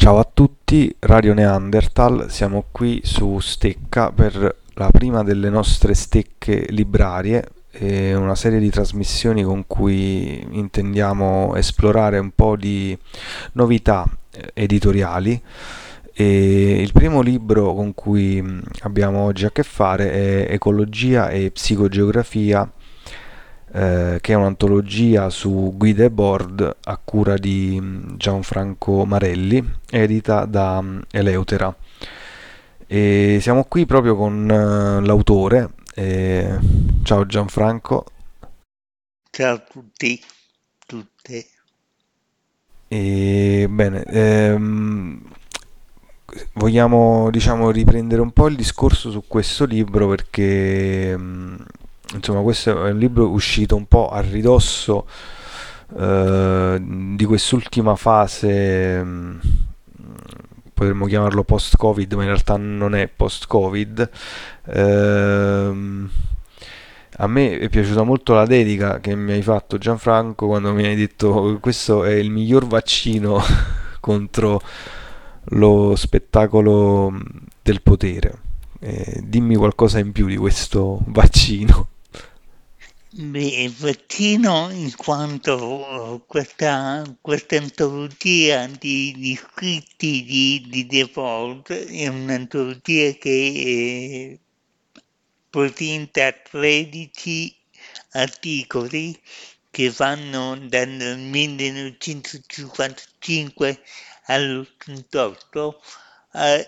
Ciao a tutti, Radio Neanderthal, siamo qui su Stecca per la prima delle nostre stecche librarie, una serie di trasmissioni con cui intendiamo esplorare un po' di novità editoriali. E il primo libro con cui abbiamo oggi a che fare è Ecologia e psicogeografia, che è un'antologia su guide e board a cura di Gianfranco Marelli, edita da Eleutera. E siamo qui proprio con l'autore. Ciao Gianfranco. Ciao a tutti, tutte. Bene, vogliamo diciamo riprendere un po' il discorso su questo libro perché insomma questo è un libro uscito un po' a ridosso di quest'ultima fase, potremmo chiamarlo post-Covid, ma in realtà non è post-Covid. Ehm, A me è piaciuta molto la dedica che mi hai fatto, Gianfranco, quando mi hai detto questo è il miglior vaccino contro lo spettacolo del potere. Dimmi qualcosa in più di questo vaccino. Beh, vaccino in quanto questa antologia di scritti di Default è un'antologia che presenta 13 articoli che vanno dal 1955 all'88, è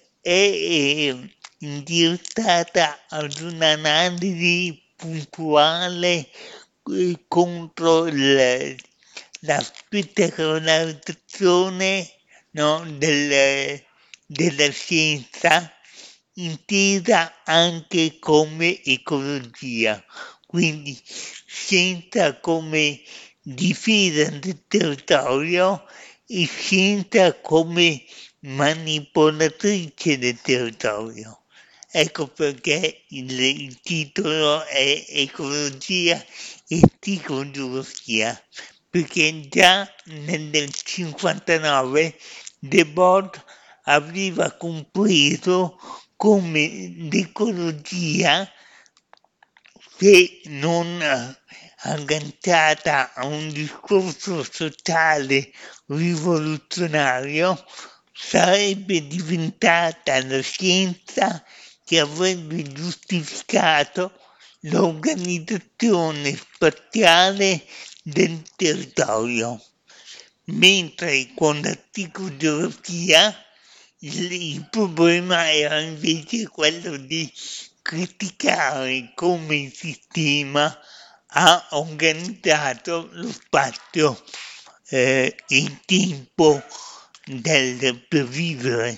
indirizzata ad un'analisi puntuale contro la spettacolarizzazione, no, della scienza intesa anche come ecologia, quindi scienza come difesa del territorio e scienza come manipolatrice del territorio. Ecco perché il titolo è Ecologia e psicogeografia, perché già nel 59 Debord aveva compreso come l'ecologia, se non agganciata a un discorso sociale rivoluzionario, sarebbe diventata la scienza che avrebbe giustificato l'organizzazione spaziale del territorio, mentre con la psicogeografia il problema era invece quello di criticare come il sistema ha organizzato lo spazio e il tempo per vivere.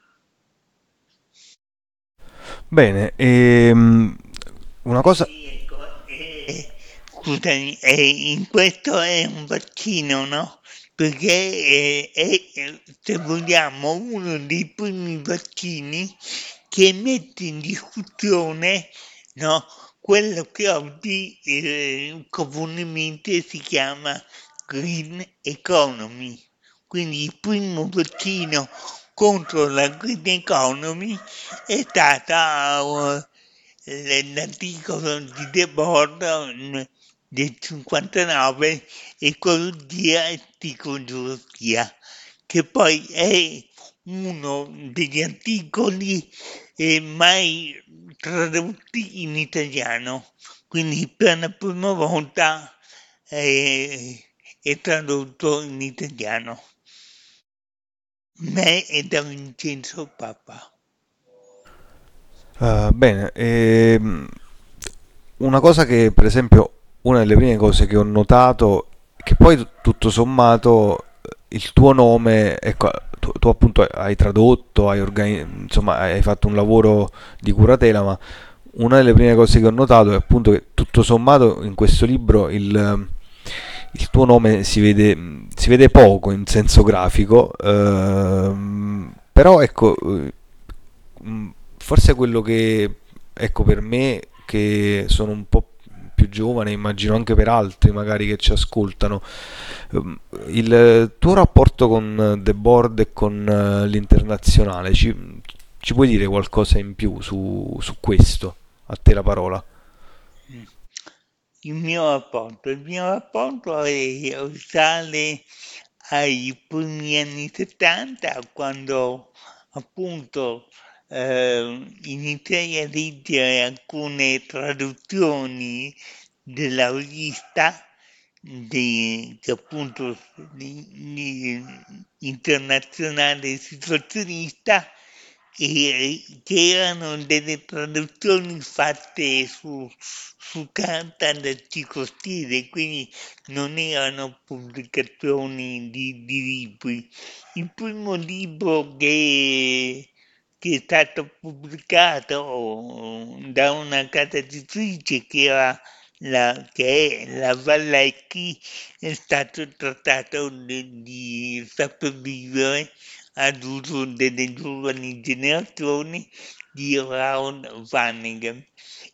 Bene, una cosa. Quindi ecco, scusami, in questo è un vaccino, no? Perché se vogliamo, uno dei primi vaccini che mette in discussione, no, quello che oggi comunemente si chiama green economy. Quindi il primo vaccino contro la green economy è stata l'articolo di Debord del 59, Ecologia e psicogeografia, che poi è uno degli articoli mai tradotti in italiano, quindi per la prima volta è tradotto in italiano. Me e da Vincenzo Papa. Bene, una cosa che per esempio, una delle prime cose che ho notato, che poi tutto sommato il tuo nome, ecco, tu appunto hai tradotto, insomma hai fatto un lavoro di curatela, ma una delle prime cose che ho notato è appunto che tutto sommato in questo libro il tuo nome si vede poco in senso grafico, però ecco, forse quello che, ecco, per me che sono un po' più giovane, immagino anche per altri magari che ci ascoltano. Il tuo rapporto con The Board e con l'internazionale, ci puoi dire qualcosa in più su questo? A te la parola. Mm. Il mio rapporto risale ai primi anni 70, quando appunto iniziai a leggere alcune traduzioni della rivista che appunto internazionale situazionista, che erano delle traduzioni fatte su carta da Chico Stile, quindi non erano pubblicazioni di libri. Il primo libro che è stato pubblicato da una casa editrice che è la Vallecchi, è stato trattato di sopravvivere ad uso delle giovani generazioni di Raoul Vanegas.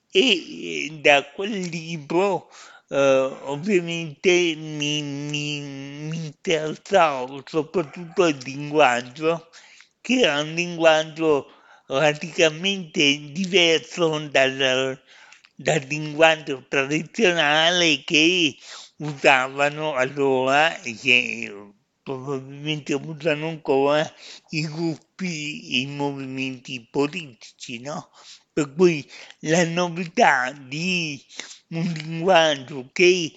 Da quel libro ovviamente mi interessò soprattutto il linguaggio, che era un linguaggio radicalmente diverso dal linguaggio tradizionale che usavano allora e che probabilmente usano ancora i gruppi, i movimenti politici, no? Per cui la novità di un linguaggio che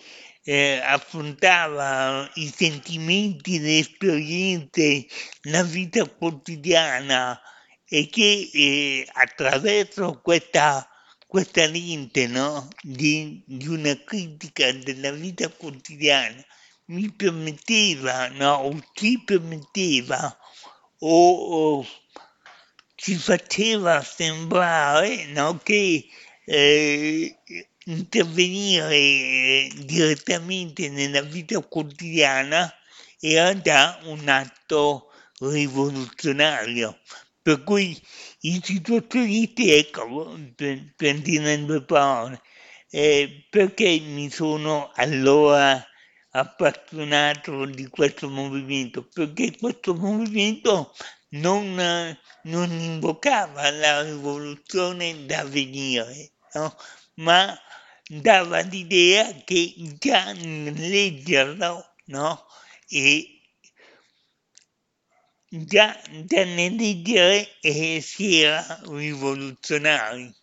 affrontava i sentimenti, le esperienze, la vita quotidiana e che attraverso questa lente, no? Di una critica della vita quotidiana mi permetteva, no? O ci permetteva o ci faceva sembrare, no? Che eh, intervenire direttamente nella vita quotidiana era già un atto rivoluzionario. Per cui i situazionisti, ecco, per dire in due parole, perché mi sono allora appassionato di questo movimento? Perché questo movimento non invocava la rivoluzione da venire, no? Ma dava l'idea che già nel leggerlo, no? E già nel leggere si era rivoluzionari.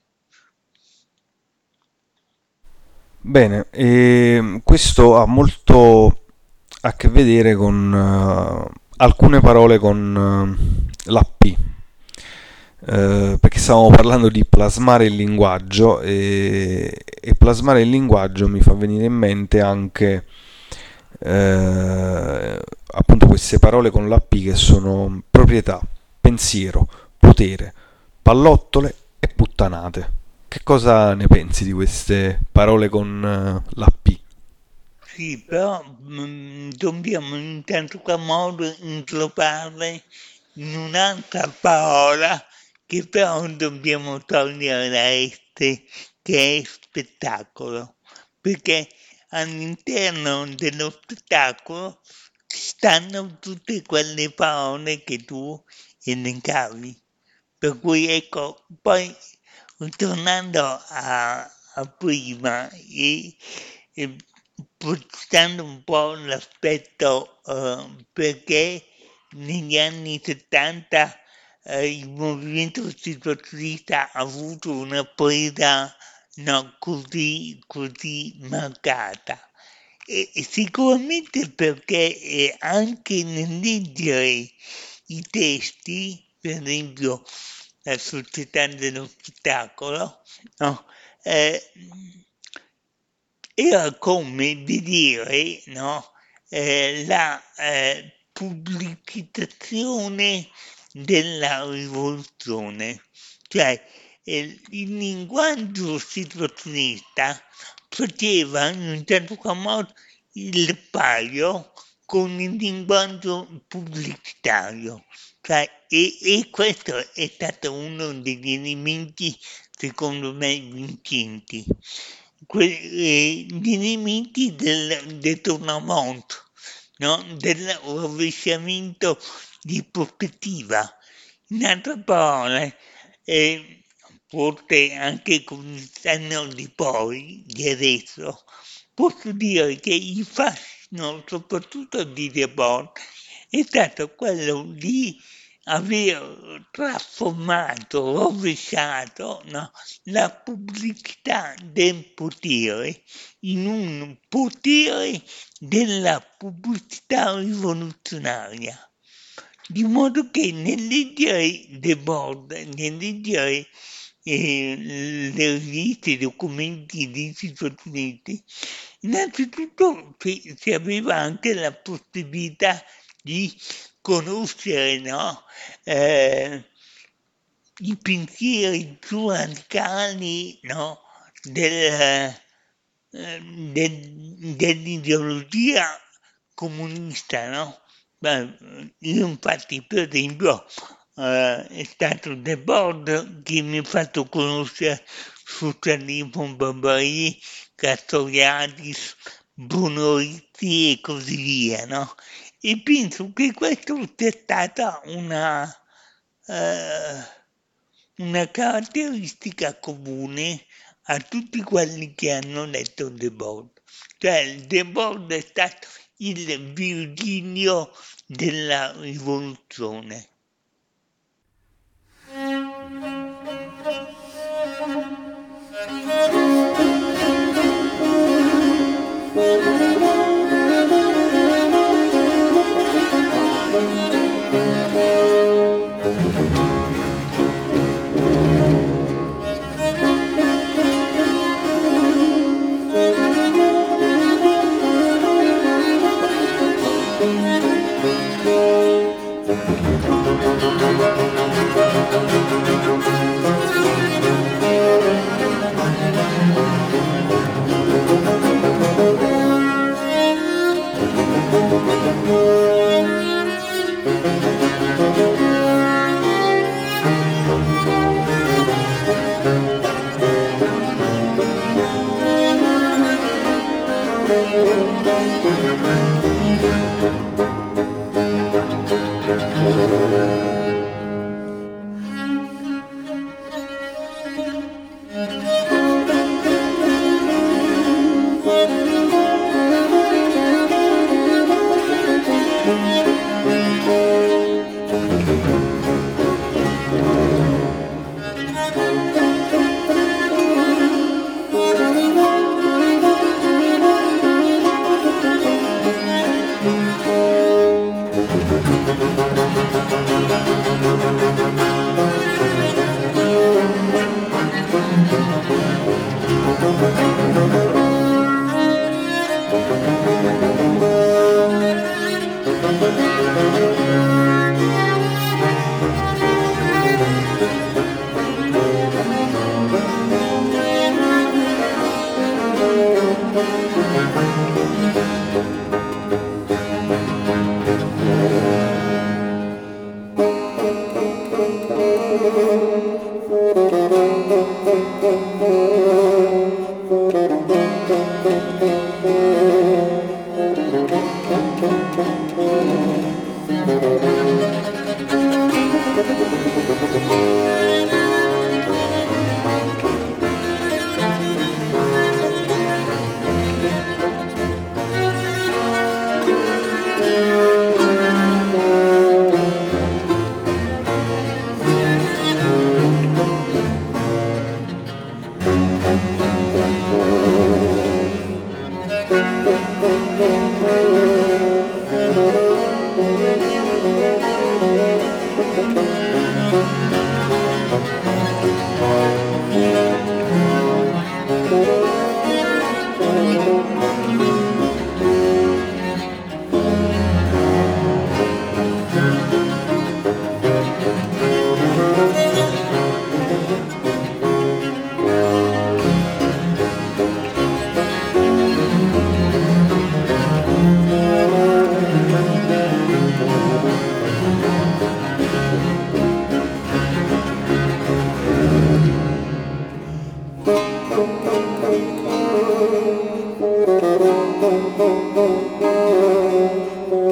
Bene, questo ha molto a che vedere con alcune parole con la P, perché stavamo parlando di plasmare il linguaggio e plasmare il linguaggio mi fa venire in mente anche appunto queste parole con la P che sono proprietà, pensiero, potere, pallottole e puttanate. Che cosa ne pensi di queste parole con la P? Sì, però dobbiamo in tanto qual modo inglobarle in un'altra parola che però dobbiamo togliere da esse, che è spettacolo, perché all'interno dello spettacolo ci stanno tutte quelle parole che tu elencavi. Per cui ecco, poi ritornando a prima e portando un po' l'aspetto perché negli anni 70 il movimento situazionista ha avuto una presa, no, così marcata. E sicuramente perché anche nel leggere i testi, per esempio La società dello spettacolo, no? Eh, era come vedere, no? La pubblicizzazione della rivoluzione, cioè il linguaggio situazionista faceva in un certo qual modo il paio con il linguaggio pubblicitario. Cioè, e questo è stato uno degli elementi, secondo me, vincenti. gli elementi del detonamento, no? Del rovesciamento di prospettiva. In altre parole, forse anche con il senno di poi, di adesso, posso dire che il fascino, soprattutto di Debord, è stato quello di aver trasformato, rovesciato, no, la pubblicità del potere in un potere della pubblicità rivoluzionaria. Di modo che nel leggere Debord, nel leggere le riviste, i documenti degli Stati Uniti, innanzitutto si aveva anche la possibilità di conoscere, no? I pensieri più radicali, no? Dell'ideologia comunista, no? Beh, io infatti, per esempio, è stato Debord che mi ha fatto conoscere socialismo, Barbarie, Castoriadis, Bruno Rizzi e così via, no? E penso che questo sia stata una caratteristica comune a tutti quelli che hanno letto Debord. Cioè, Debord è stato il Virgilio della rivoluzione.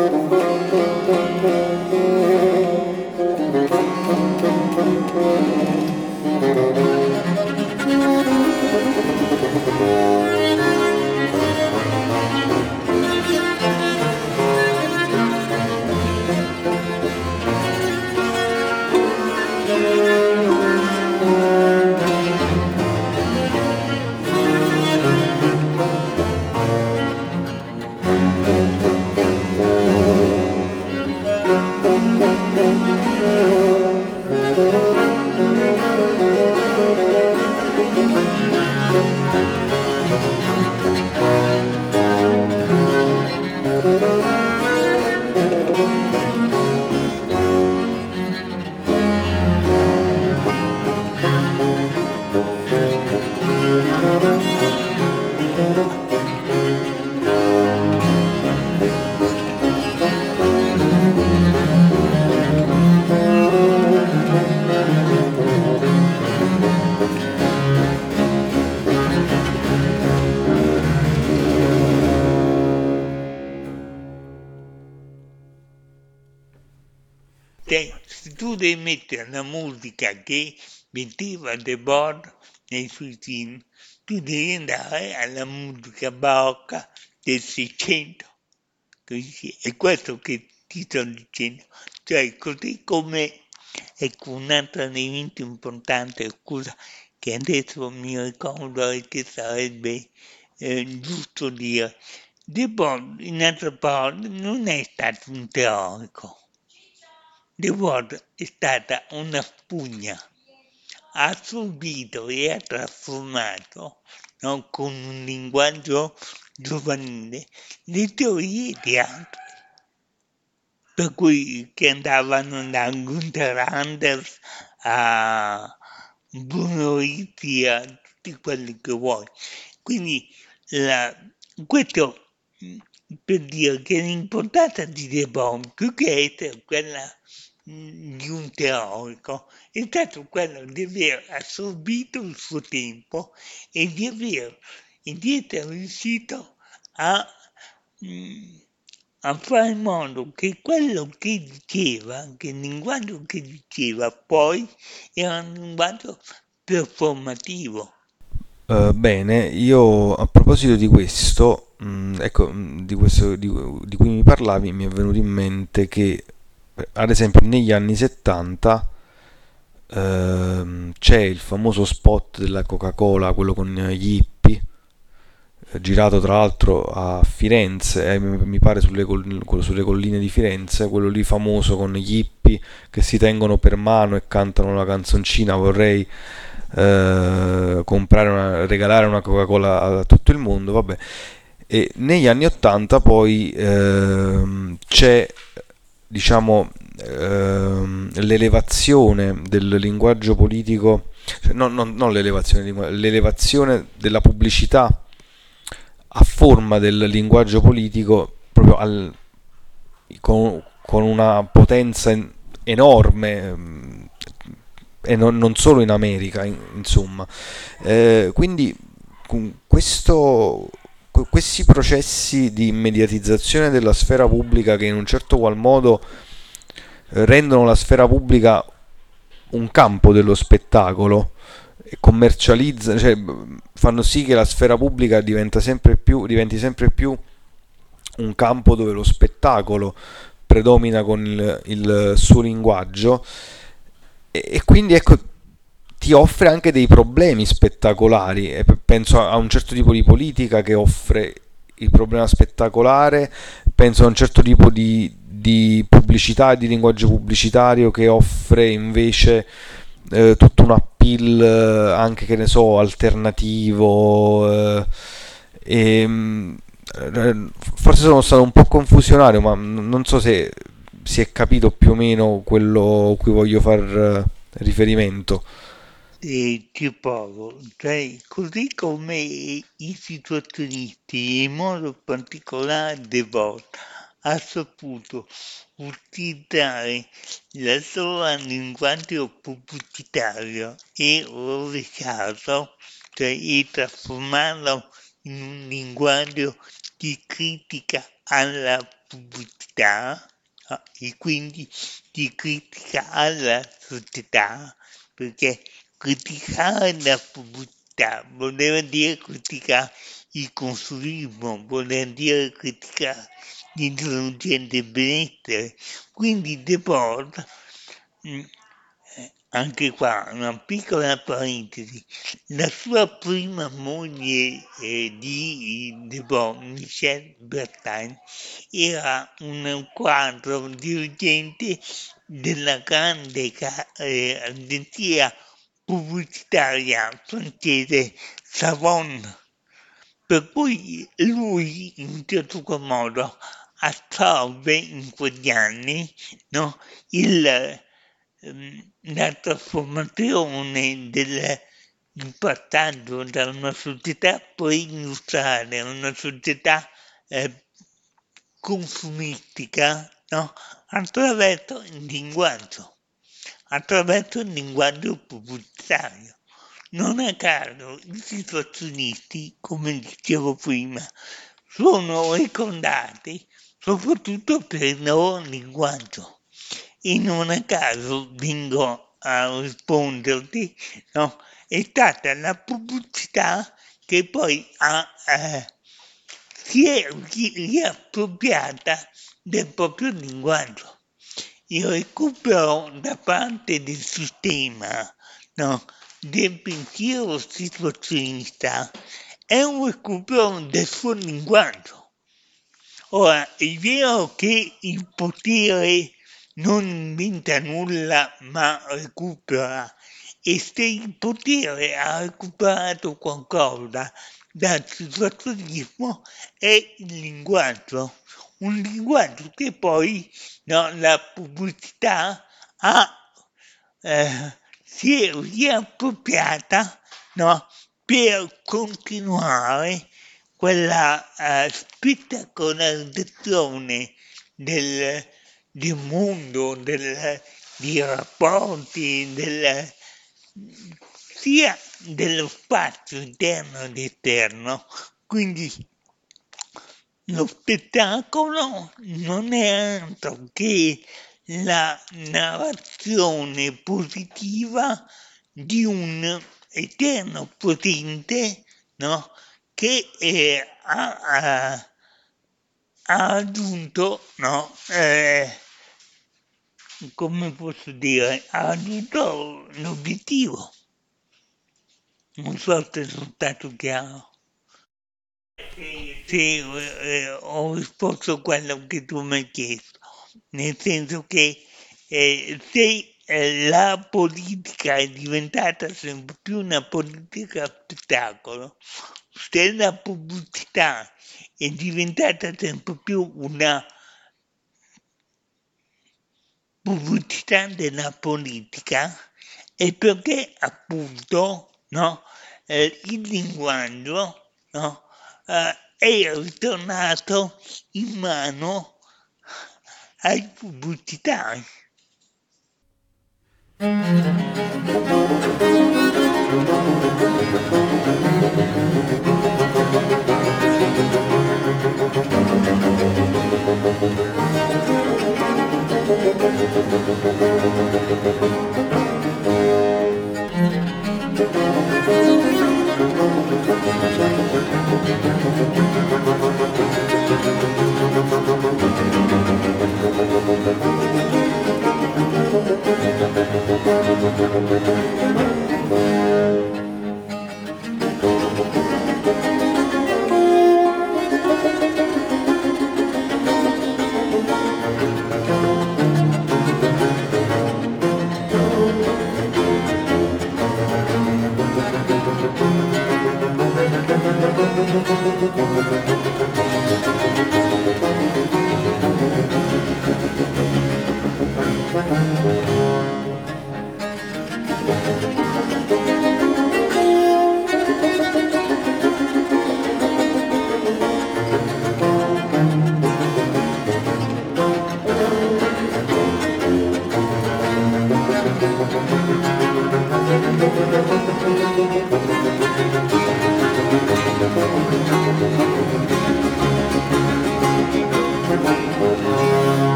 Se tu devi mettere una musica che metteva The Board nei suoi film, tu devi andare alla musica barocca del Seicento. È questo che ti sto dicendo. Cioè, così come, ecco, un altro elemento importante, scusa, che adesso mi ricordo e che sarebbe giusto dire. De Boer, in altre parole, non è stato un teorico. De Boer è stata una spugna. Ha subito e ha trasformato, no, con un linguaggio giovanile, le teorie di altri. Per cui che andavano da Gunther Anders a Bruno Ricci, a tutti quelli che vuoi. Quindi questo per dire che l'importanza di De Boer, più che essere quella di un teorico, è stato quello di aver assorbito il suo tempo e di essere riuscito a fare in modo che quello che diceva, che il linguaggio che diceva poi era un linguaggio performativo. Bene, io a proposito di questo, ecco, di cui mi parlavi, mi è venuto in mente che, ad esempio, negli anni 70 c'è il famoso spot della Coca-Cola, quello con gli hippie, girato tra l'altro a Firenze, mi pare quello sulle colline di Firenze, quello lì famoso con gli hippie che si tengono per mano e cantano la canzoncina vorrei regalare una Coca-Cola a tutto il mondo, vabbè. E negli anni 80 poi c'è, diciamo, l'elevazione del linguaggio politico, cioè, non l'elevazione, l'elevazione della pubblicità a forma del linguaggio politico proprio con una potenza enorme, e non solo in America, insomma. Quindi questi processi di mediatizzazione della sfera pubblica che in un certo qual modo rendono la sfera pubblica un campo dello spettacolo e commercializzano, cioè fanno sì che la sfera pubblica diventi sempre più un campo dove lo spettacolo predomina con il suo linguaggio e quindi ecco ti offre anche dei problemi spettacolari e penso a un certo tipo di politica che offre il problema spettacolare, penso a un certo tipo di pubblicità e di linguaggio pubblicitario che offre invece tutto un appeal anche che ne so alternativo e, forse sono stato un po' confusionario ma non so se si è capito più o meno quello a cui voglio far riferimento. E ti provo, cioè, così come i situazionista, in modo particolare De Volta, ha saputo utilizzare la sola linguaggio pubblicitario e rovesciarlo, cioè e trasformarlo in un linguaggio di critica alla pubblicità e quindi di critica alla società, perché criticare la pubblicità voleva dire criticare il consumismo, voleva dire criticare l'intelligente benessere. Quindi Debord, anche qua una piccola parentesi, la sua prima moglie di Debord, Michelle Bertin, era un quadro dirigente della grande agenzia pubblicitaria francese Savon, per cui lui in un certo qual modo assorbe in quegli anni, no, la trasformazione il passaggio da una società pre-industriale a una società consumistica, no, attraverso il linguaggio pubblicitario. Non a caso i situazionisti, come dicevo prima, sono ricordati soprattutto per il loro linguaggio. E non a caso vengo a risponderti, no? È stata la pubblicità che poi si è riappropriata del proprio linguaggio. Il recupero da parte del sistema, no, del pensiero situazionista è un recupero del suo linguaggio. Ora, è vero che il potere non inventa nulla ma recupera, e se il potere ha recuperato qualcosa dal situazionismo è il linguaggio, un linguaggio che poi, no, la pubblicità si è riappropriata, no, per continuare quella spettacolarizzazione del mondo, dei rapporti, sia dello spazio interno ed esterno. Quindi lo spettacolo non è altro che la narrazione positiva di un eterno potente, no, che ha raggiunto, no, come posso dire, ha raggiunto l'obiettivo. Non so se sono stato chiaro. Sì, ho risposto a quello che tu mi hai chiesto, nel senso che se la politica è diventata sempre più una politica spettacolo, se la pubblicità è diventata sempre più una pubblicità della politica, è perché appunto, no, il linguaggio, no, è ritornato in mano ai pubblicitari.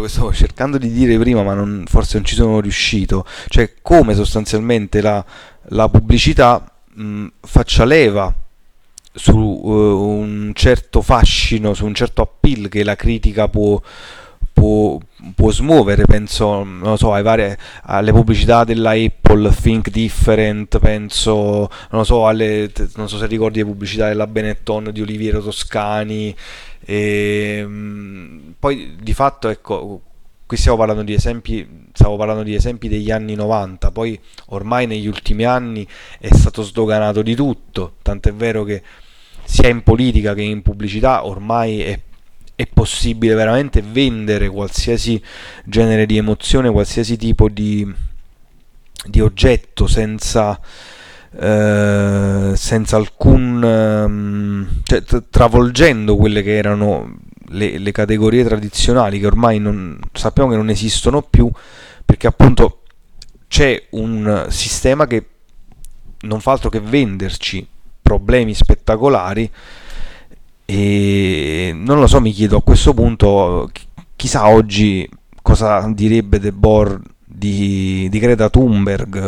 che stavo cercando di dire prima, ma forse non ci sono riuscito, cioè come sostanzialmente la pubblicità faccia leva su un certo fascino, su un certo appeal che la critica può, può smuovere. Penso, non lo so, alle pubblicità della Apple, Think Different, penso, non lo so, non so se ricordi le pubblicità della Benetton di Oliviero Toscani. Poi di fatto, ecco, qui stavo parlando di esempi degli anni 90, poi ormai negli ultimi anni è stato sdoganato di tutto, tant'è vero che sia in politica che in pubblicità ormai è possibile veramente vendere qualsiasi genere di emozione, qualsiasi tipo di oggetto senza alcun cioè, travolgendo quelle che erano le categorie tradizionali, che ormai sappiamo che non esistono più, perché appunto c'è un sistema che non fa altro che venderci problemi spettacolari. E non lo so, mi chiedo a questo punto, chissà oggi cosa direbbe De Boer di Greta Thunberg.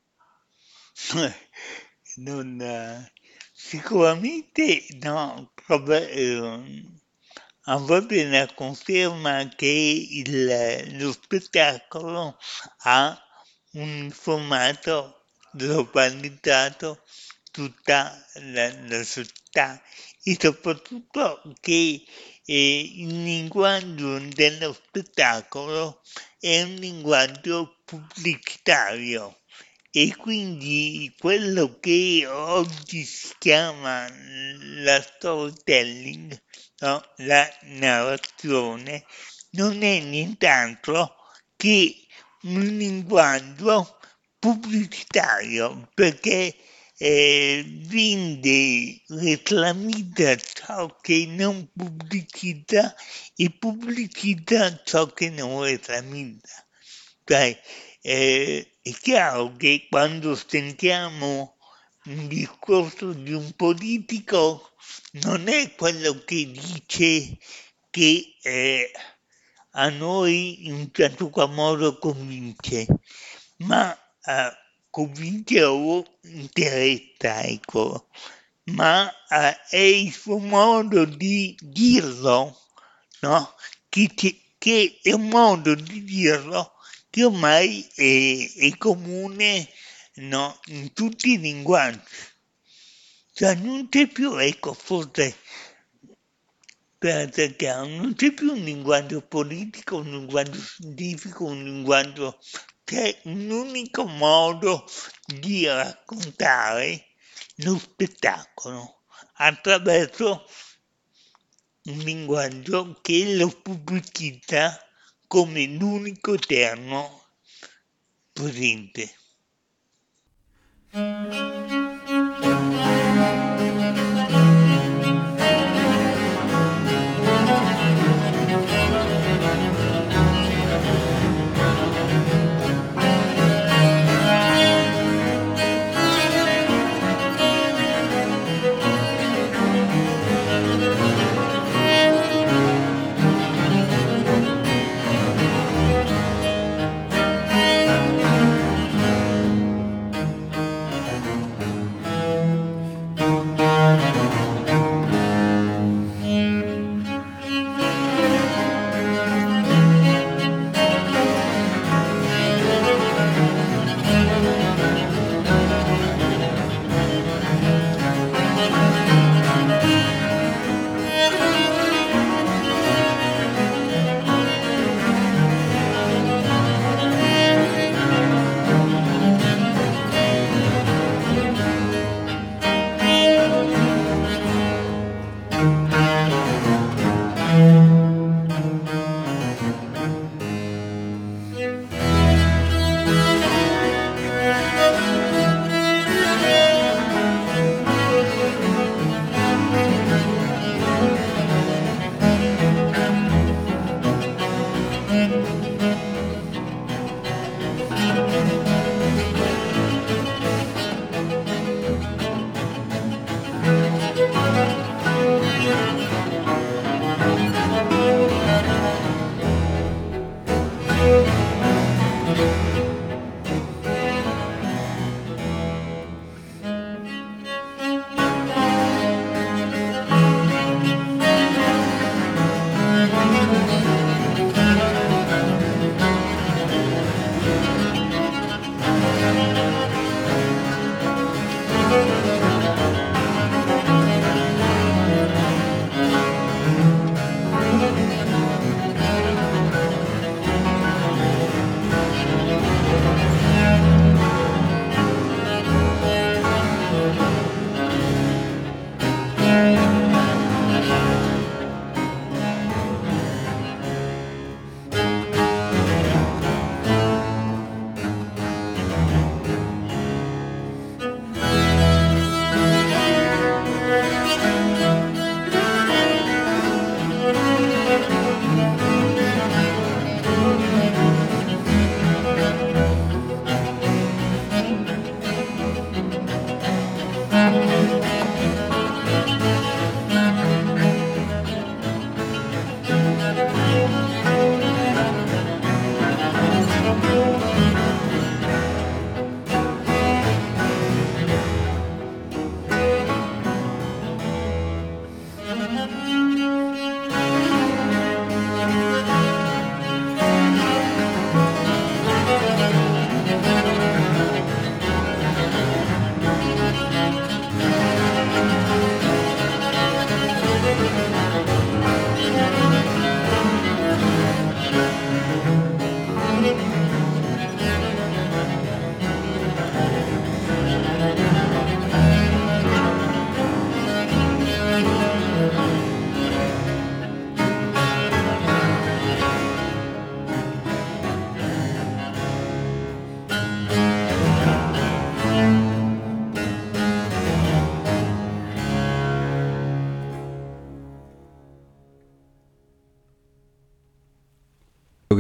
Non, sicuramente no, a volte la conferma che lo spettacolo ha un formato globalizzato tutta la società e soprattutto che il linguaggio dello spettacolo è un linguaggio pubblicitario e quindi quello che oggi si chiama la storytelling, no? La narrazione, non è nient'altro che un linguaggio pubblicitario perché vende, reclamizza ciò che non pubblicizza e pubblicizza ciò che non reclamizza. Cioè, è chiaro che quando sentiamo un discorso di un politico non è quello che dice che a noi in un certo qual modo convince, ma convince o interessa, ecco, ma è il suo modo di dirlo, no? Che è un modo di dirlo che ormai è comune, no, in tutti i linguaggi. Cioè non c'è più, ecco, forse per essere chiaro, non c'è più un linguaggio politico, un linguaggio scientifico, un linguaggio, c'è un unico modo di raccontare lo spettacolo attraverso un linguaggio che lo pubblicizza come l'unico termo presente.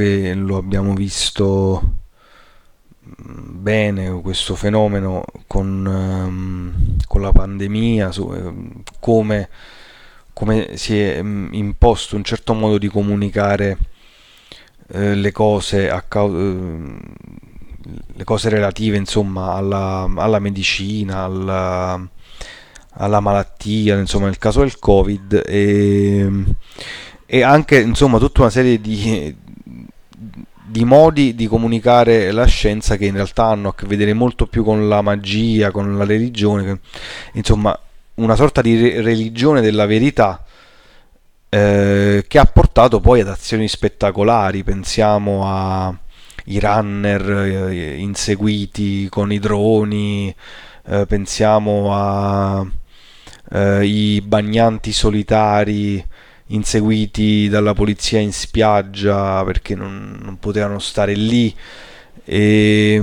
che lo abbiamo visto bene questo fenomeno con la pandemia, come, come si è imposto un certo modo di comunicare le cose le cose relative insomma alla medicina, alla malattia, insomma nel caso del Covid e anche insomma tutta una serie di modi di comunicare la scienza che in realtà hanno a che vedere molto più con la magia, con la religione, insomma una sorta di religione della verità che ha portato poi ad azioni spettacolari. Pensiamo ai runner inseguiti con i droni, pensiamo ai bagnanti solitari inseguiti dalla polizia in spiaggia perché non potevano stare lì. E,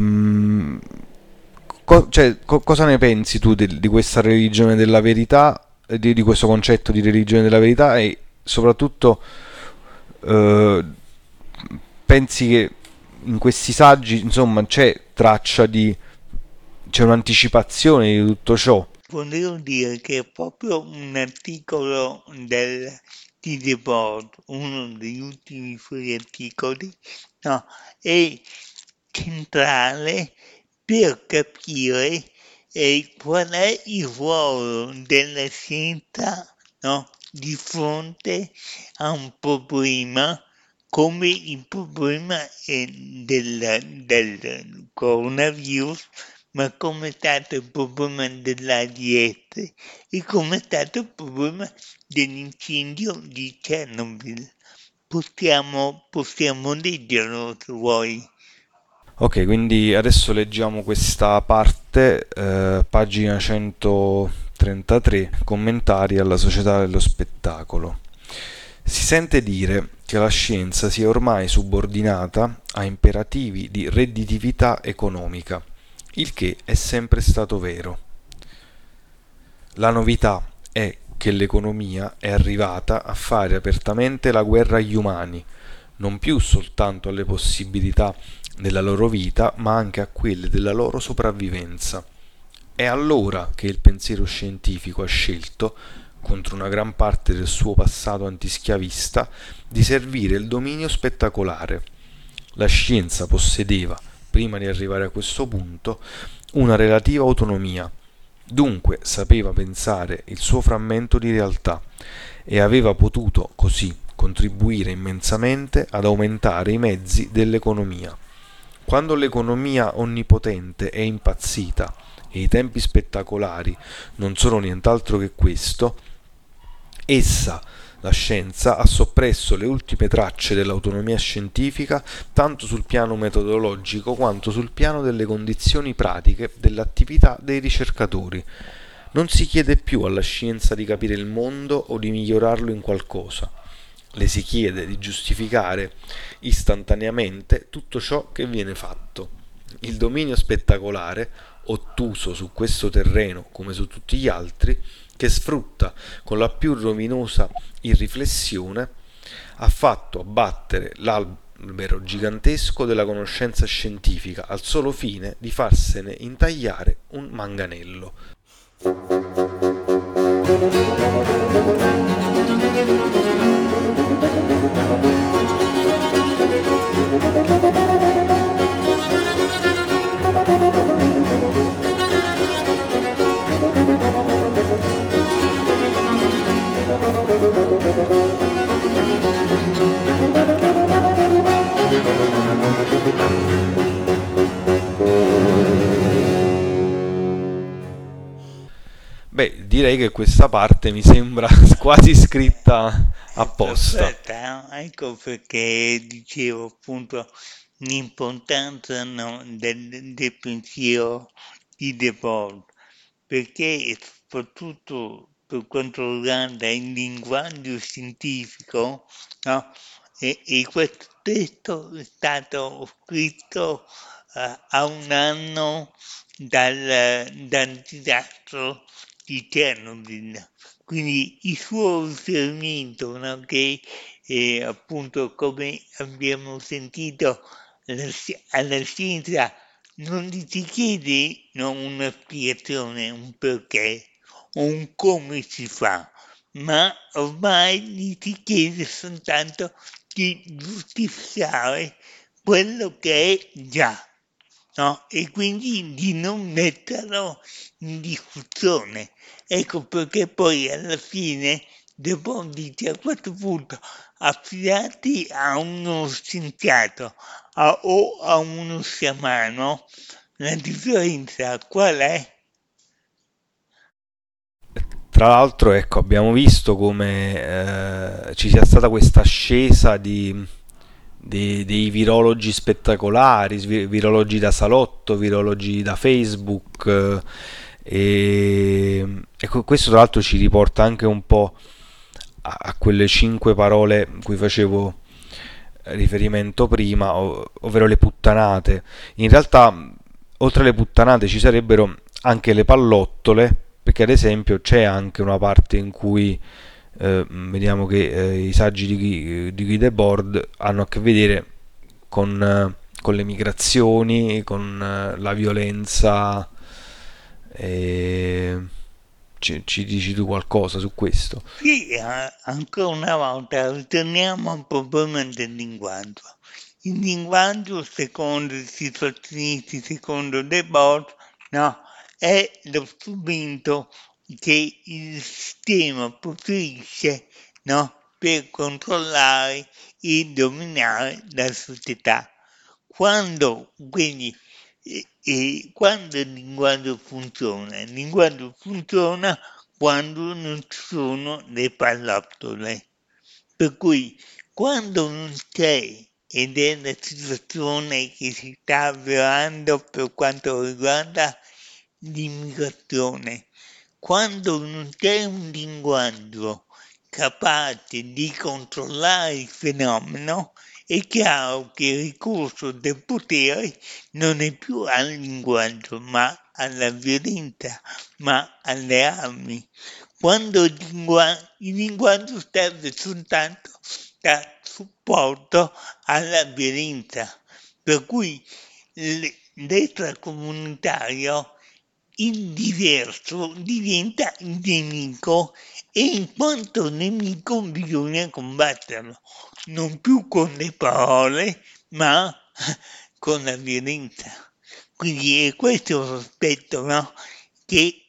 cosa ne pensi tu di questa religione della verità, di questo concetto di religione della verità e soprattutto eh, pensi che in questi saggi insomma c'è un'anticipazione di tutto ciò? Volevo dire che è proprio un articolo di The Board, uno degli ultimi suoi articoli, no, è centrale per capire qual è il ruolo della scienza, no, di fronte a un problema come il problema del coronavirus, ma come è stato il problema dell'AIDS e come è stato il problema dell'incendio di Chernobyl. Possiamo leggerlo se vuoi. Ok, quindi adesso leggiamo questa parte, pagina 133, commentari alla società dello spettacolo. Si sente dire che la scienza sia ormai subordinata a imperativi di redditività economica, il che è sempre stato vero. La novità è che l'economia è arrivata a fare apertamente la guerra agli umani, non più soltanto alle possibilità della loro vita, ma anche a quelle della loro sopravvivenza. È allora che il pensiero scientifico ha scelto, contro una gran parte del suo passato antischiavista, di servire il dominio spettacolare. La scienza possedeva, prima di arrivare a questo punto, una relativa autonomia, dunque sapeva pensare il suo frammento di realtà e aveva potuto così contribuire immensamente ad aumentare i mezzi dell'economia. Quando l'economia onnipotente è impazzita e i tempi spettacolari non sono nient'altro che questo, essa, la scienza, ha soppresso le ultime tracce dell'autonomia scientifica tanto sul piano metodologico quanto sul piano delle condizioni pratiche dell'attività dei ricercatori. Non si chiede più alla scienza di capire il mondo o di migliorarlo in qualcosa. Le si chiede di giustificare istantaneamente tutto ciò che viene fatto. Il dominio spettacolare, ottuso su questo terreno come su tutti gli altri, che sfrutta con la più rovinosa irriflessione, ha fatto abbattere l'albero gigantesco della conoscenza scientifica al solo fine di farsene intagliare un manganello. Beh, direi che questa parte mi sembra quasi scritta È apposta. perfetta, ecco perché dicevo appunto l'importanza no, del pensiero di De Paul, perché soprattutto per quanto riguarda il linguaggio scientifico, no, e questo testo è stato scritto a un anno dal disastro di Chernobyl. Quindi il suo riferimento, no, che appunto come abbiamo sentito alla scienza non gli si chiede, no, una spiegazione, un perché o un come si fa, ma ormai gli si chiede soltanto di giustificare quello che è già, no? E quindi di non metterlo in discussione. Ecco perché poi alla fine dopo dice a questo punto affidati a uno scienziato o a uno sciamano, la differenza qual è? Tra l'altro, ecco, abbiamo visto come ci sia stata questa ascesa dei virologi spettacolari, virologi da salotto, virologi da Facebook, e questo tra l'altro ci riporta anche un po' a quelle 5 parole a cui facevo riferimento prima, ovvero le puttanate. In realtà, oltre alle puttanate, ci sarebbero anche le pallottole, perché ad esempio c'è anche una parte in cui vediamo che i saggi di Guy Debord hanno a che vedere con le migrazioni, con la violenza. E ci dici tu qualcosa su questo? Sì, ancora una volta ritorniamo al problema del linguaggio. Il linguaggio, secondo i situazionisti, secondo Debord, no, è lo strumento che il sistema preferisce, no, per controllare e dominare la società. Quando quindi quando il linguaggio funziona? Il linguaggio funziona quando non ci sono le pallottole. Per cui quando non c'è, ed è la situazione che si sta avverando per quanto riguarda l'immigrazione, quando non c'è un linguaggio capace di controllare il fenomeno, è chiaro che il ricorso del potere non è più al linguaggio, ma alla violenza, ma alle armi. Quando il linguaggio serve soltanto da supporto alla violenza, per cui l'extracomunitario, il diverso, diventa il nemico e in quanto nemico bisogna combatterlo, non più con le parole, ma con la violenza. Quindi è questo l'aspetto, no? Che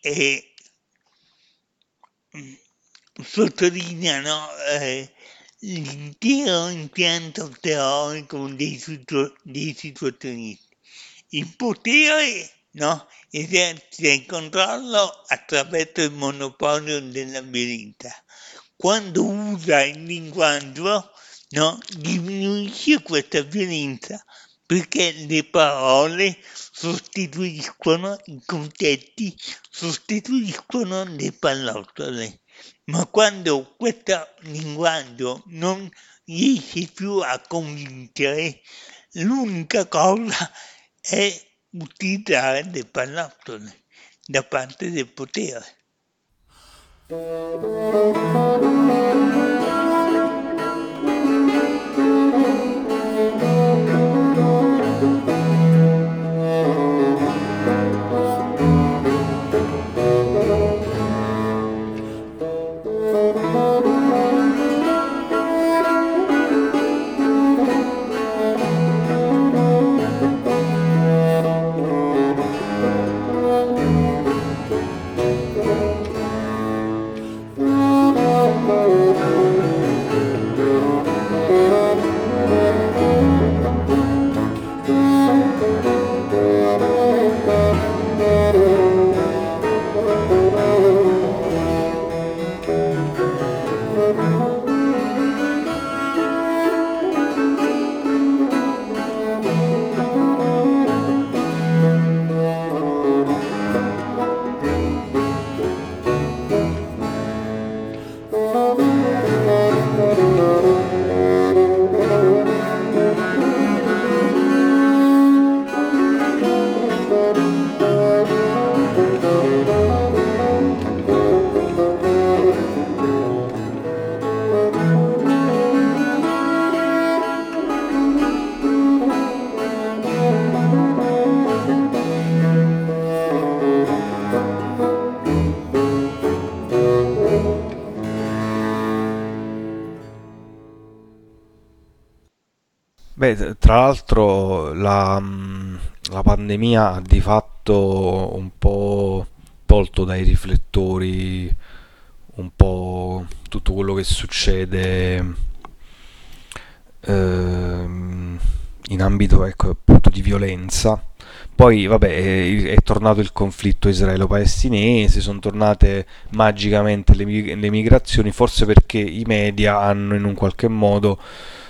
sottolineano l'intero impianto teorico dei situazionisti. Il potere, no, esercita il controllo attraverso il monopolio della violenza. Quando usa il linguaggio, no, diminuisce questa violenza perché le parole sostituiscono i concetti, sostituiscono le pallottole. Ma quando questo linguaggio non riesce più a convincere, l'unica cosa è utilizzare le pallottole da parte del potere. Beh, tra l'altro la pandemia ha di fatto un po' tolto dai riflettori un po' tutto quello che succede ehm, in ambito, ecco, appunto di violenza. Poi, vabbè, è tornato il conflitto israelo-palestinese, sono tornate magicamente le migrazioni, forse perché i media hanno in un qualche modo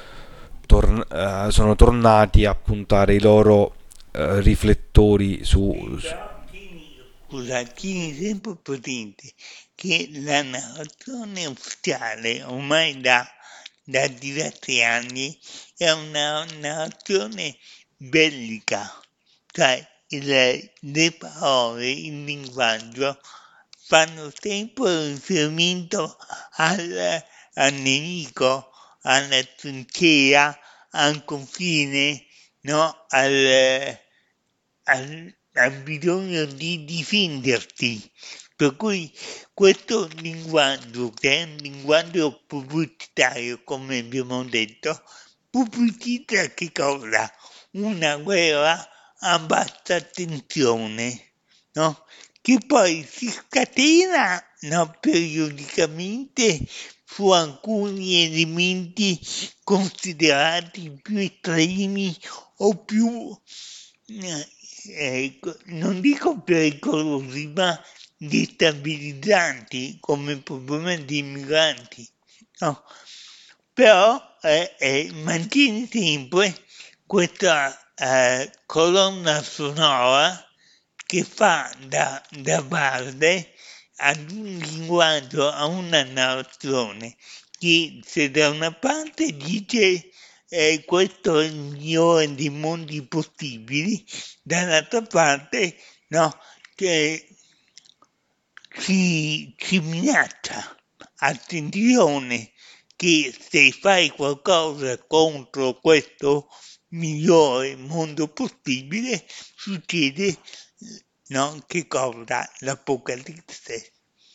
sono tornati a puntare i loro riflettori Sì, però scusa, tieni sempre presente che la narrazione ufficiale ormai da diversi anni è una narrazione bellica, cioè le parole, il linguaggio fanno sempre riferimento al nemico, alla trincea, al confine, no? Al bisogno di difendersi. Per cui questo linguaggio, che è un linguaggio pubblicitario, come abbiamo detto, pubblicizza che cosa? Una guerra a bassa tensione, no? Che poi si scatena, no, periodicamente su alcuni elementi considerati più estremi o più, non dico pericolosi, ma destabilizzanti come il problema dei migranti. No? Però mantiene sempre questa colonna sonora che fa da base ad un linguaggio, a una narrazione che se da una parte dice questo è il migliore dei mondi possibili, dall'altra parte no, che ci minaccia. Attenzione che se fai qualcosa contro questo migliore mondo possibile, succede, no, che cosa? L'apocalisse.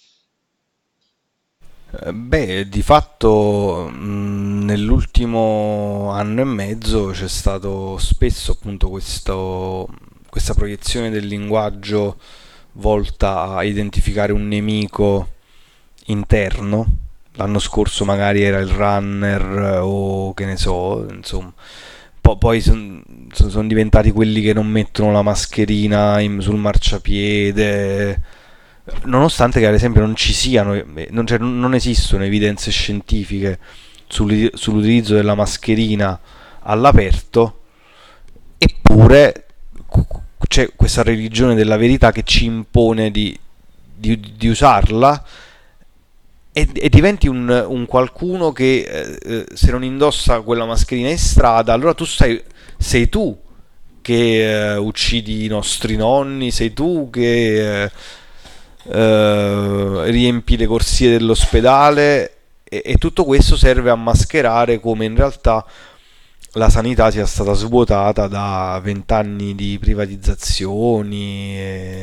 Beh, di fatto nell'ultimo anno e mezzo c'è stato spesso appunto questa proiezione del linguaggio volta a identificare un nemico interno. L'anno scorso magari era il runner o che ne so, insomma. Poi sono diventati quelli che non mettono la mascherina sul marciapiede, nonostante che ad esempio non ci siano, cioè, non esistono evidenze scientifiche sull'utilizzo della mascherina all'aperto, eppure c'è questa religione della verità che ci impone di usarla e diventi un qualcuno che se non indossa quella mascherina in strada, allora sei tu che uccidi i nostri nonni, sei tu che riempi le corsie dell'ospedale e tutto questo serve a mascherare come in realtà la sanità sia stata svuotata da vent'anni di privatizzazioni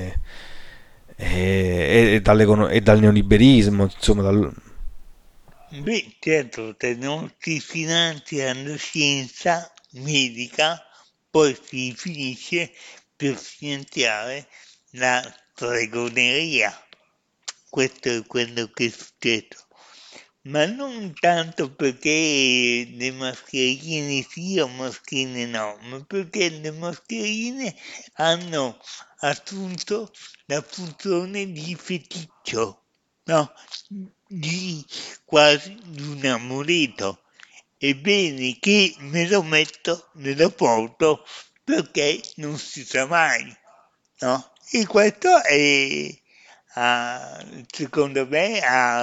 e dal neoliberismo, insomma, Beh, certo, se non si finanzia la scienza medica, poi si finisce per finanziare la stregoneria. Questo è quello che è successo. Ma non tanto perché le mascherine sì o mascherine no, ma perché le mascherine hanno assunto la funzione di feticcio, no? Di quasi di un amuleto. Ebbene che me lo metto, me lo porto perché non si sa mai, no? E questo è, secondo me,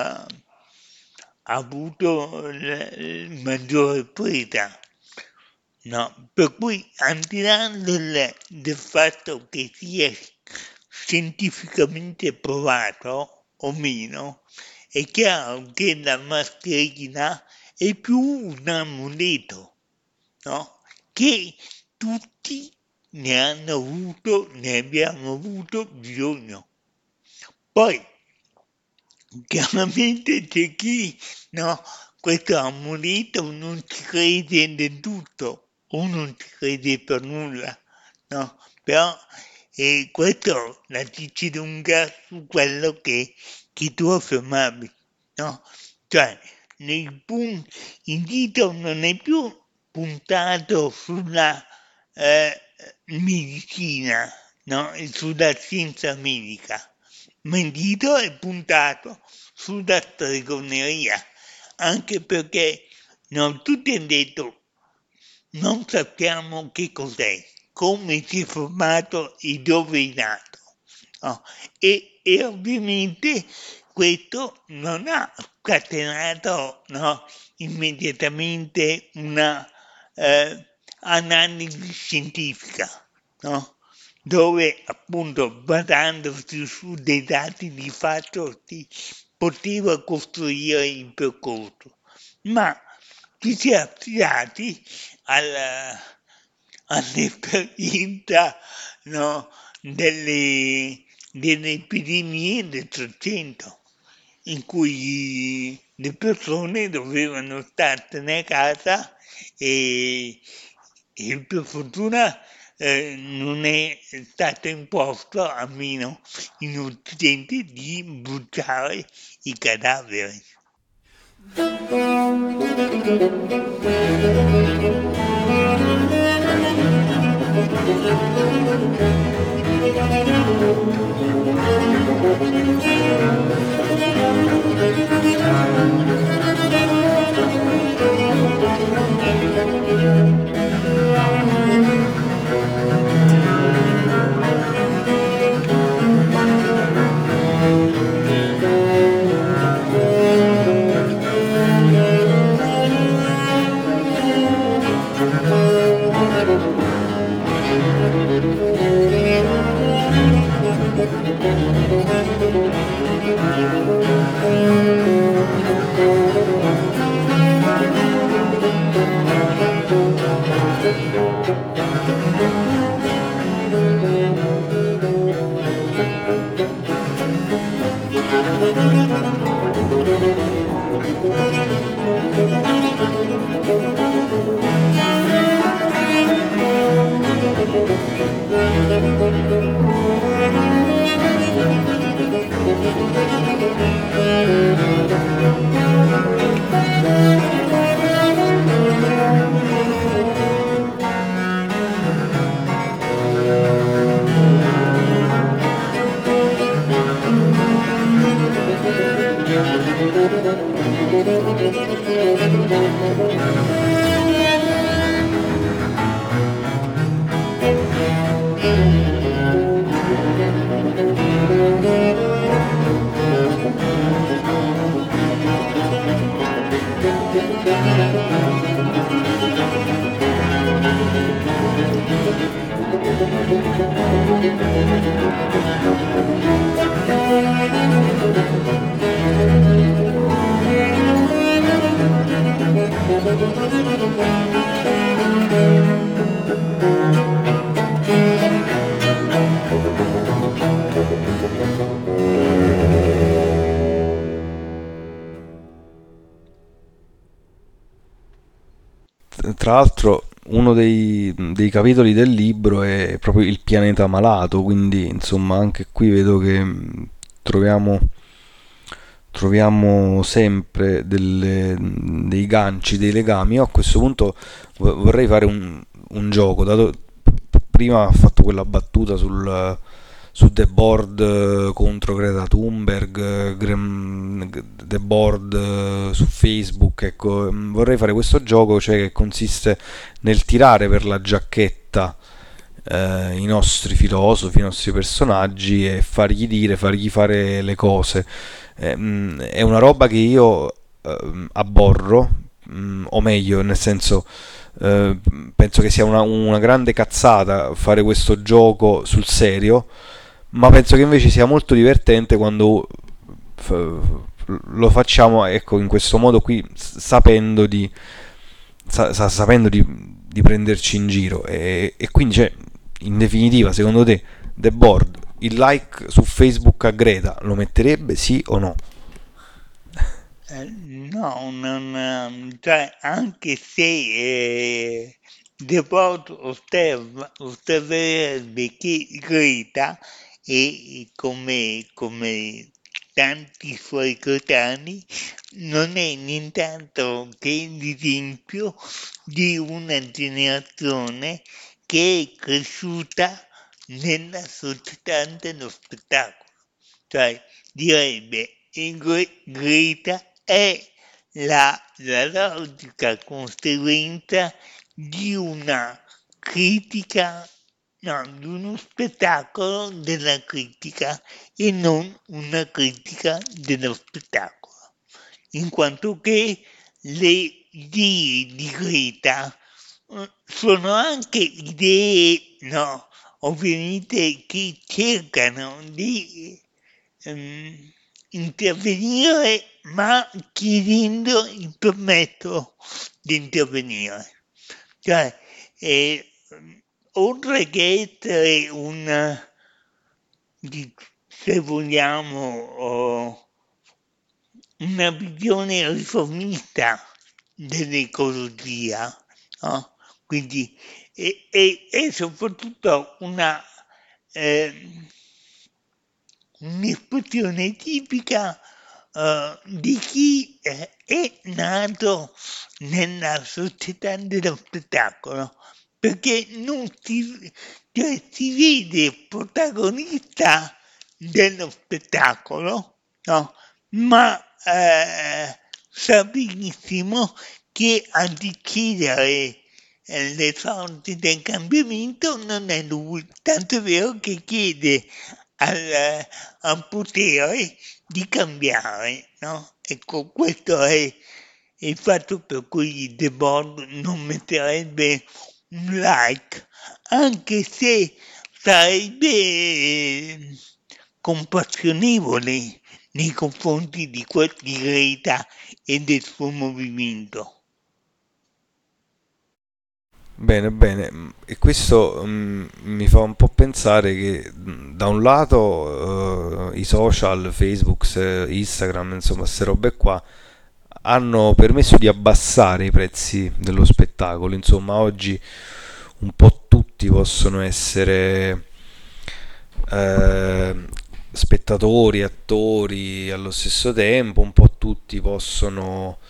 ha avuto maggiore presa. No, per cui al di là del fatto che sia scientificamente provato o meno, è chiaro che la mascherina è più un amuleto, no? Che tutti ne hanno avuto, ne abbiamo avuto bisogno. Poi, chiaramente c'è chi, no, questo amuleto non ci crede del tutto, o non ci crede per nulla, no? Però questo la dice lunga su quello che tu affermavi, no? Cioè, il dito non è più puntato sulla medicina, no? E sulla scienza medica, ma il dito è puntato sulla stregoneria, anche perché non tutti hanno detto non sappiamo che cos'è, come si è formato e dove è nato. No? E ovviamente questo non ha scatenato, no, immediatamente una analisi scientifica, no? Dove appunto basandosi su dei dati di fatto si poteva costruire il percorso, ma ci si è affidati alla, all'esperienza, no, delle epidemie del 300, in cui le persone dovevano starsene a casa e, e per fortuna non è stato imposto, almeno in Occidente, di bruciare i cadaveri. Tra l'altro uno dei capitoli del libro è proprio il pianeta malato, quindi insomma anche qui vedo che troviamo, troviamo sempre dei ganci, dei legami. Io a questo punto vorrei fare un gioco, dato prima ha fatto quella battuta su The Board contro Greta Thunberg, The Board su Facebook, ecco, vorrei fare questo gioco, cioè che consiste nel tirare per la giacchetta i nostri filosofi, i nostri personaggi e fargli dire, fargli fare le cose. È una roba che io abborro, o meglio, nel senso, eh, penso che sia una grande cazzata fare questo gioco sul serio, ma penso che invece sia molto divertente quando lo facciamo, ecco, in questo modo qui, sapendo di prenderci in giro. E quindi, cioè, in definitiva, secondo te, The Board, il like su Facebook a Greta, lo metterebbe, sì o no? No, non, cioè, anche se Depot osserverebbe che Greta, e come tanti suoi coetanei, non è nient'altro che l'esempio di una generazione che è cresciuta nella società dello spettacolo. Cioè, direbbe, Greta è la logica conseguenza di una critica, no, di uno spettacolo della critica e non una critica dello spettacolo, in quanto che le idee di Greta sono anche idee, no, ovviamente che cercano di intervenire, ma chiedendo il permesso di intervenire. Cioè, oltre che essere se vogliamo, una visione riformista dell'ecologia, no? Quindi, e soprattutto eh, un'espressione tipica di chi è nato nella società dello spettacolo, perché non si, cioè, si vede protagonista dello spettacolo, no? Ma sa benissimo che a decidere le sorti del cambiamento non è lui, tanto è vero che chiede al, al potere di cambiare, no? Ecco, questo è il fatto per cui The Bond non metterebbe un like, anche se sarebbe compassionevole nei confronti di Greta e del suo movimento. Bene, bene, e questo mi fa un po' pensare che da un lato i social, Facebook, Instagram, insomma, queste robe qua hanno permesso di abbassare i prezzi dello spettacolo. Insomma, oggi un po' tutti possono essere eh, spettatori, attori allo stesso tempo, un po' tutti possono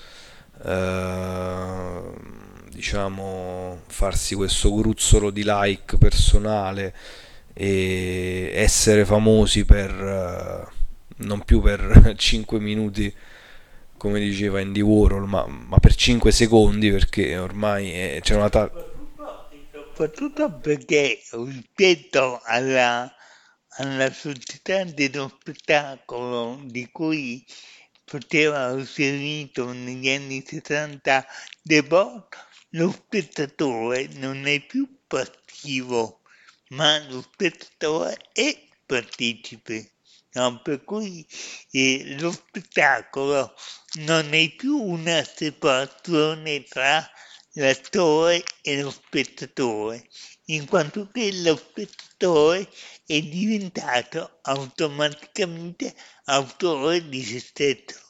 eh, diciamo farsi questo gruzzolo di like personale e essere famosi per non più per 5 minuti come diceva Andy Warhol, ma per 5 secondi perché ormai c'è una tale. Soprattutto perché rispetto alla società dello spettacolo di cui poteva riferito negli anni 60 Debord, lo spettatore non è più passivo, ma lo spettatore è partecipe. No? Per cui lo spettacolo non è più una separazione tra l'attore e lo spettatore, in quanto che lo spettatore è diventato automaticamente autore di se stesso.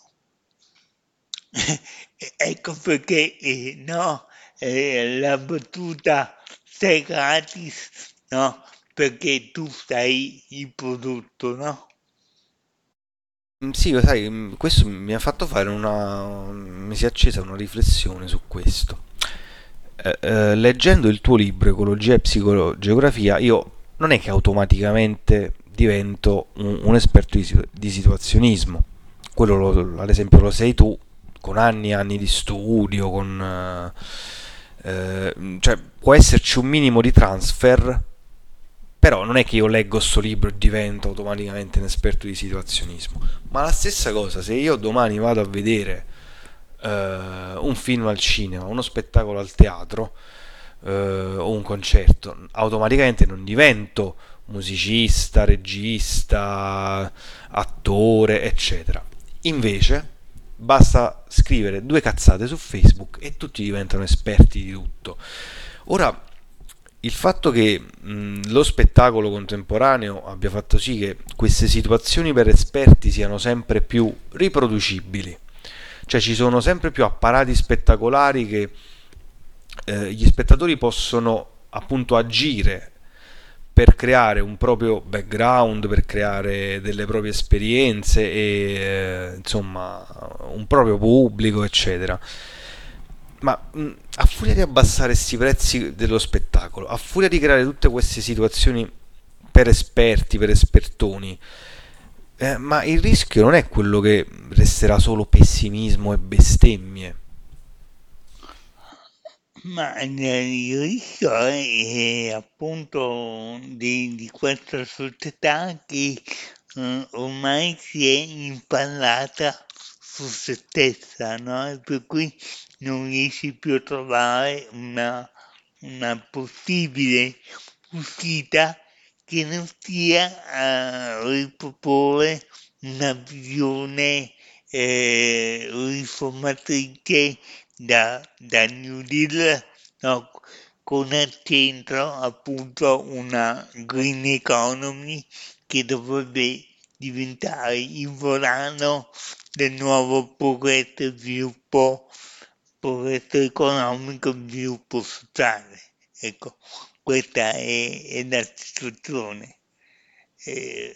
Ecco perché no, la battuta sei gratis, no, perché tu sei il prodotto, no? Sì, lo sai, questo mi ha fatto fare mi si è accesa una riflessione su questo. Leggendo il tuo libro Ecologia e Psicogeografia, io non è che automaticamente divento un esperto di situazionismo. Quello, ad esempio, lo sei tu con anni e anni di studio, cioè può esserci un minimo di transfer, però non è che io leggo sto libro e divento automaticamente un esperto di situazionismo. Ma la stessa cosa, se io domani vado a vedere un film al cinema, uno spettacolo al teatro o un concerto, automaticamente non divento musicista, regista, attore, eccetera. Invece basta scrivere due cazzate su Facebook e tutti diventano esperti di tutto. Ora, il fatto che lo spettacolo contemporaneo abbia fatto sì che queste situazioni per esperti siano sempre più riproducibili, cioè ci sono sempre più apparati spettacolari che gli spettatori possono appunto agire per creare un proprio background, per creare delle proprie esperienze e insomma un proprio pubblico, eccetera. Ma a furia di abbassare questi prezzi dello spettacolo, a furia di creare tutte queste situazioni per esperti, per espertoni, ma il rischio non è quello che resterà solo pessimismo e bestemmie. Ma il rischio è appunto di questa società che ormai si è impallata su se stessa, no? E per cui non riesce più a trovare una possibile uscita che non sia a riproporre una visione riformatrice da New Deal, no, con al centro appunto una green economy che dovrebbe diventare il volano del nuovo progresso e sviluppo, progresso economico e sviluppo sociale. Ecco, questa è la situazione. Eh,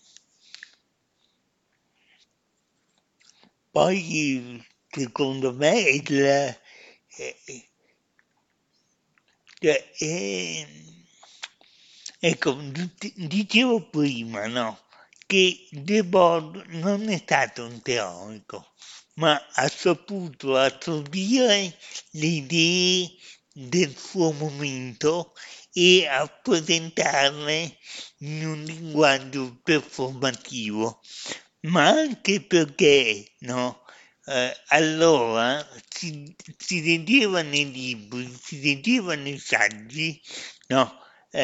Poi secondo me eh, cioè, ecco, dicevo prima, no, che Debord non è stato un teorico, ma ha saputo assorbire le idee del suo momento e a presentarle in un linguaggio performativo, ma anche perché, no, allora si leggevano i libri, si leggevano i saggi, no,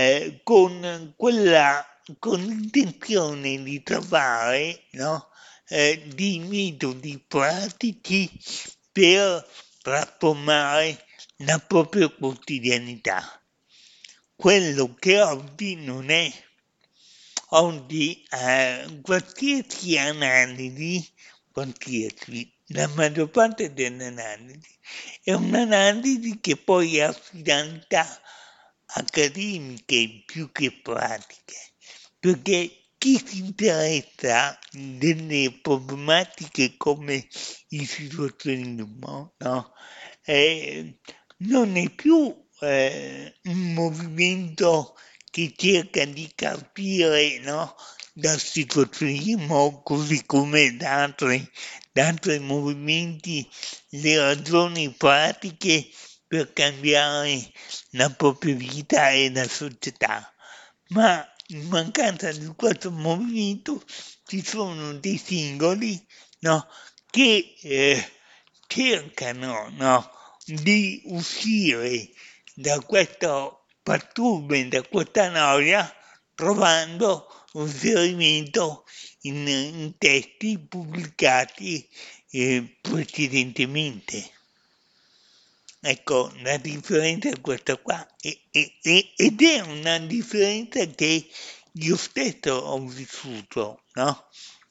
con l'intenzione di trovare, no, dei metodi pratici per trasformare la propria quotidianità. Quello che oggi non è. Oggi la maggior parte delle analisi è un'analisi che poi ha finalità accademiche più che pratiche, perché chi si interessa delle problematiche come il situazionismo, no? Eh, non è più un movimento che cerca di capire, no, dal situazionismo, così come da altri movimenti, le ragioni pratiche per cambiare la propria vita e la società. Ma in mancanza di questo movimento ci sono dei singoli, no, che cercano, no, di uscire da questo pattume, da questa noia, trovando riferimento in testi pubblicati precedentemente. Ecco, la differenza è questa qua, ed è una differenza che io stesso ho vissuto, no?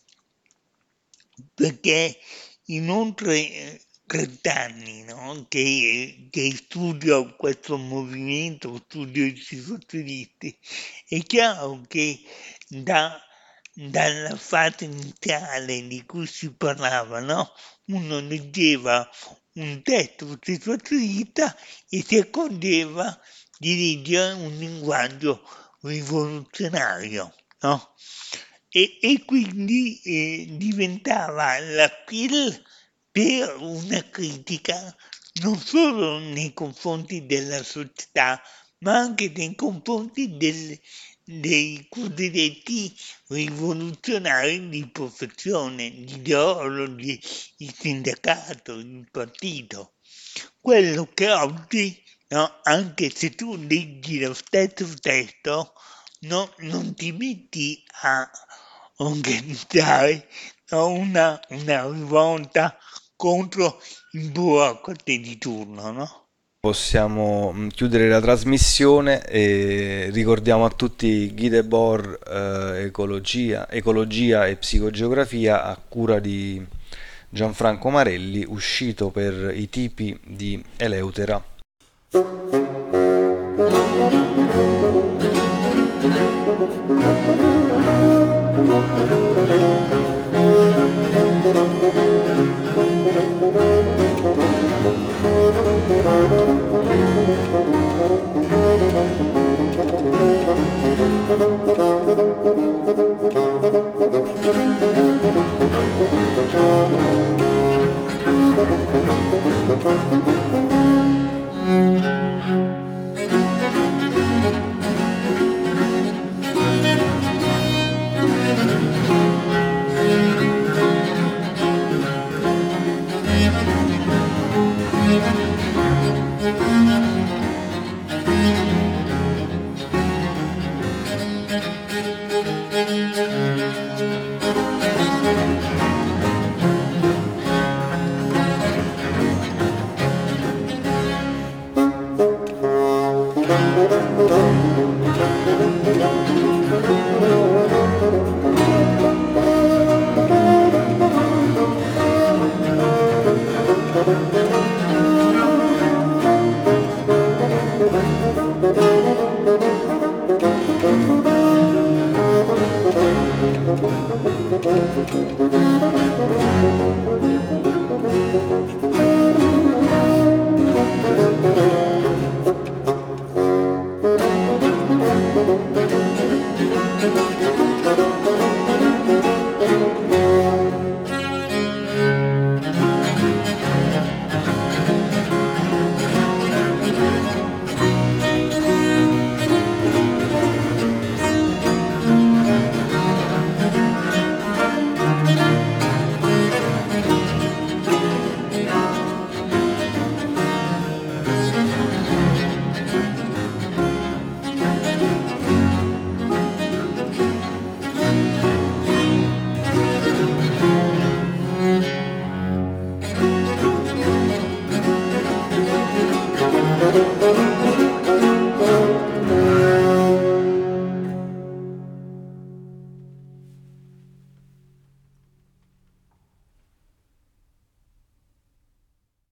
Perché in oltre 30 anni, no, che studio questo movimento, studio i situazionisti, è chiaro che da dalla fase iniziale di cui si parlava, no, uno leggeva un testo situazionista e si accorgeva di leggere un linguaggio rivoluzionario, no? E quindi diventava la PIL per una critica non solo nei confronti della società, ma anche nei confronti dei cosiddetti rivoluzionari di professione, gli ideologi, il sindacato, il partito. Quello che oggi, no, anche se tu leggi lo stesso testo, non ti metti a organizzare, no, una rivolta contro il burocrate di turno, no? Possiamo chiudere la trasmissione e ricordiamo a tutti Guy Debord, ecologia e psicogeografia a cura di Gianfranco Marelli, uscito per i tipi di Eleutera.